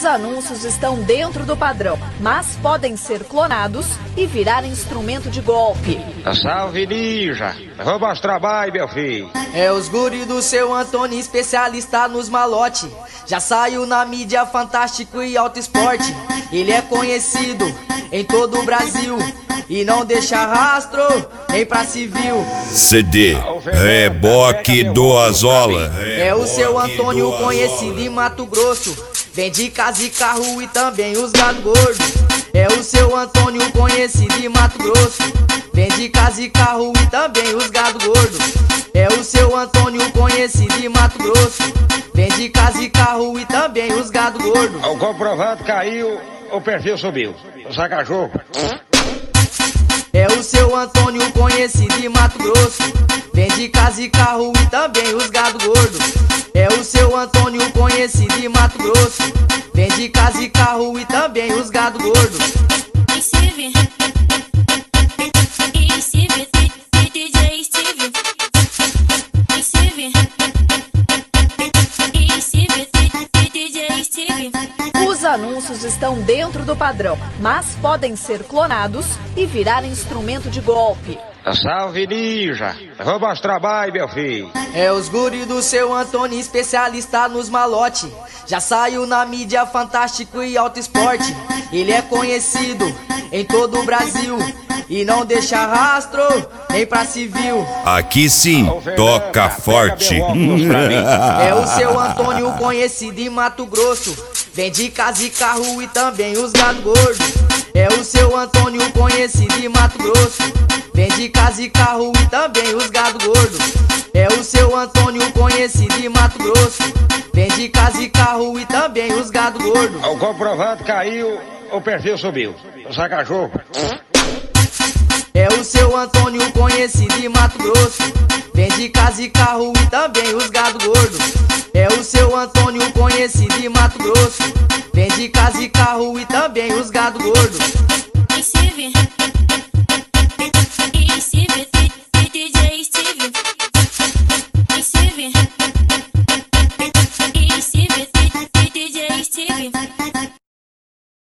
Os anúncios estão dentro do padrão, mas podem ser clonados e virar instrumento de golpe. Salve, ninja! Vou mostrar trabalho, meu filho. É os guri do seu Antônio, especialista nos malote. Já saiu na mídia Fantástico e Alto Esporte. Ele é conhecido em todo o Brasil e não deixa rastro nem pra civil. CD Reboque do Azola. É o seu Antônio, conhecido em Mato Grosso. Vende casa e carro e também os gado gordo. É o seu Antônio, conhecido em Mato Grosso. Vende casa e carro e também os gado gordo. É o seu Antônio, conhecido em Mato Grosso. Vende casa e carro e também os gado gordo. O comprovante caiu, o perfil subiu. Saca jogo. É o seu Antônio, conhecido em Mato Grosso. Vende casa e carro e também os gado gordo. É o seu Antônio, conhecido em Mato Grosso. Vende casa e carro e também os gado gordo. Os anúncios estão dentro do padrão, mas podem ser clonados e virar instrumento de golpe. Salve, ninja! Vou mostrar trabalho, meu filho. É os guri do seu Antônio, especialista nos malote. Já saiu na mídia Fantástico e Alto Esporte. Ele é conhecido em todo o Brasil e não deixa rastro nem pra civil. Aqui sim, toca forte. É o seu Antônio, conhecido em Mato Grosso. Vende casa e carro e também os gado gordo. É o seu Antônio, conhecido em Mato Grosso. Vende casa e carro e também os gado gordo. É o seu Antônio, conhecido em Mato Grosso. Vende casa e carro e também os gado gordo. O comprovante caiu, o perfil subiu. Saca jogo. É o seu Antônio, conhecido em Mato Grosso. Vende casa e carro e também os gado gordo. É o seu Antônio, conhecido em Mato Grosso. Vende casa e carro e também os gado gordo.